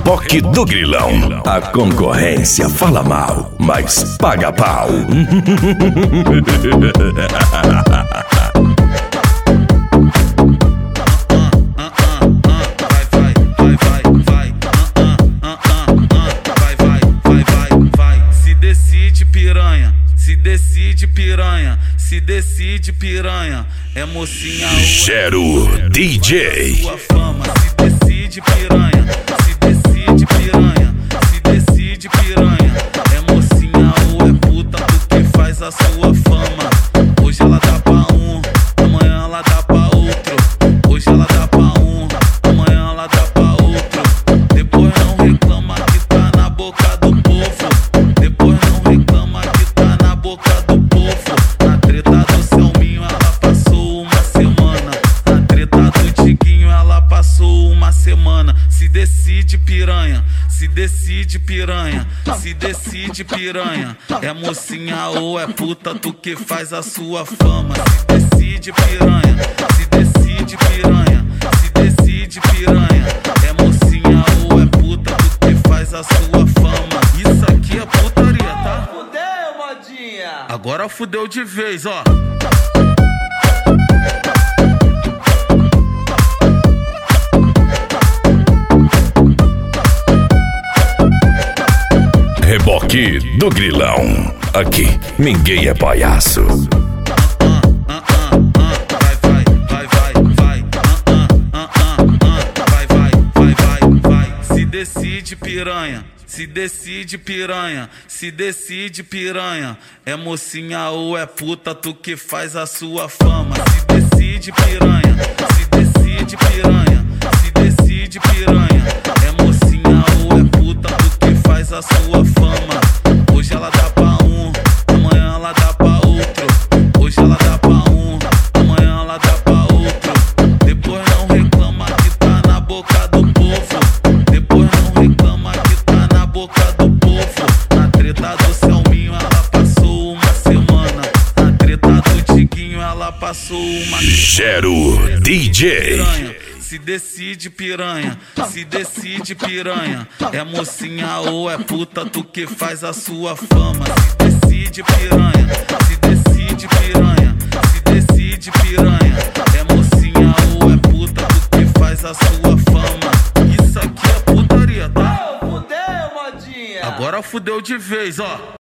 Reboque do Grilão. A concorrência fala mal, mas paga pau. Se decide piranha, se decide piranha, se decide piranha, é mocinha ou Gero DJ. sua fama. Se decide piranha, se decide piranha, se decide piranha, é mocinha ou é puta porque faz a sua fama. Hoje ela dá pra um, amanhã ela dá pra outro. Hoje ela dá pra um, amanhã ela dá pra outro. Depois não reclama que tá na boca do povo. Depois não reclama que tá na boca do povo. Na treta do Selminho ela passou uma semana. Na treta do Diguinho ela passou uma semana. Se decide piranha, se decide piranha, se decide piranha, é mocinha ou é puta tu que faz a sua fama. Se decide piranha, se decide piranha, se decide piranha, é mocinha ou é puta tu que faz a sua fama. Isso aqui é putaria, tá? Fudeu, modinha! Agora fudeu de vez, ó. Reboque do Grilão. Aqui ninguém é palhaço. Se decide piranha, se decide piranha, se decide piranha, é mocinha ou é puta tu que faz a sua fama. Se decide piranha, se decide piranha, se decide piranha, é mocinha ou é puta tu que faz a sua fama. Hoje ela dá pra um, amanhã ela dá pra outro. Hoje ela dá pra um, amanhã ela dá pra outro. Depois não reclama que tá na boca do povo. Depois não reclama que tá na boca do povo. Na treta do Selminho ela passou uma semana. Na treta do Diguinho ela passou uma semana. Gero DJ. Se decide piranha, se decide piranha, é mocinha ou é puta tu que faz a sua fama. Se decide piranha, se decide piranha, se decide piranha, é mocinha ou é puta tu que faz a sua fama. Isso aqui é putaria, tá? Fudeu, modinha! Agora fudeu de vez, ó.